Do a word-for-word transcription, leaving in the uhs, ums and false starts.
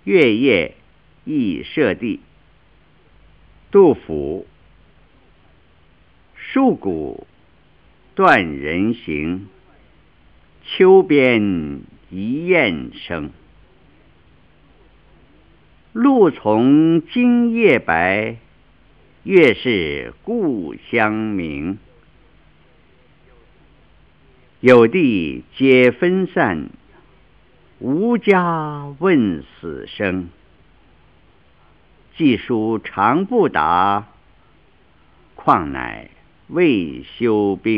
月夜忆舍弟。杜甫。戍鼓断人行，秋边一雁声。露从今夜白，月是故乡明。有地皆分散，无家问死生。寄书长不达，况乃未休兵。